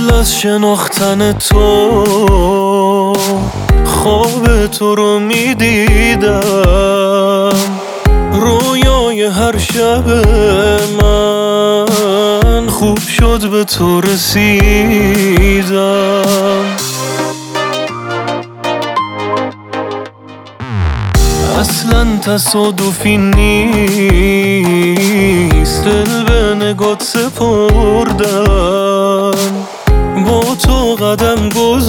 قبل از شناختن تو خواب تو رو میدیدم، رویای هر شب من خوب شد به تو رسیدم. اصلا تصادفی نیست، دل به نگات سپردم، با تو قدم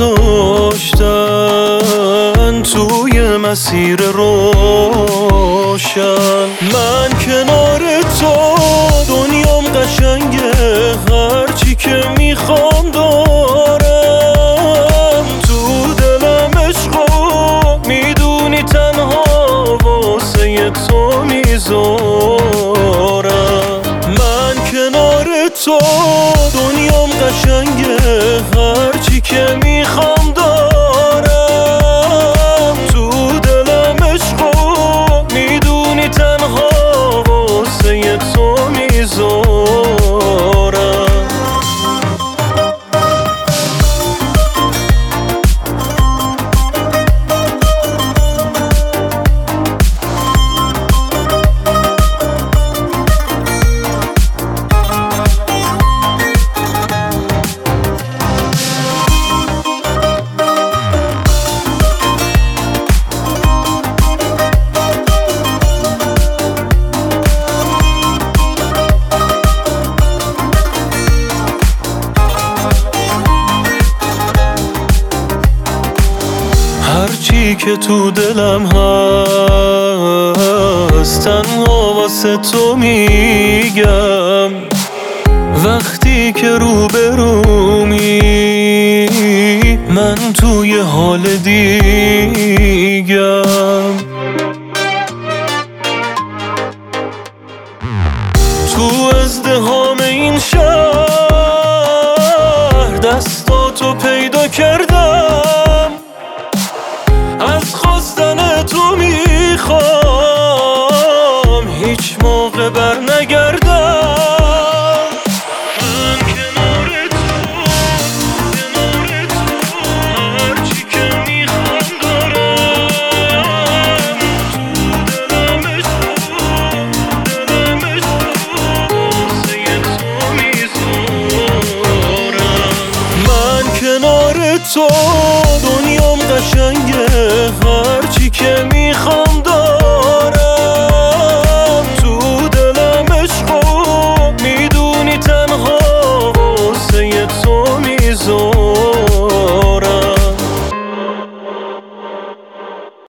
گذاشتن توی مسیر روشن. من کنار تو دنیام قشنگه، هرچی که میخوام دارم، تو دلم عشقو میدونی تنها واسه تو میذارم. من کنار تو دنیام قشنگه، هرچی که میخوام دارم، تو دلم عشقو میدونی تنها واسه تو میذارم. هرچی که تو دلم هست تنها واسه تو میگم، وقتی که روبرومی من توی حال دیگم. تو ازدحام این شهر دستاتو پیدا کردم، از خواستن تو میخوام هیچ موقع بر نگردم. من کنار تو هرچی که میخوام دارم، تو دلم عشقو واسه تو میذارم. من کنار تو دنیام قشنگه، هرچی که میخوام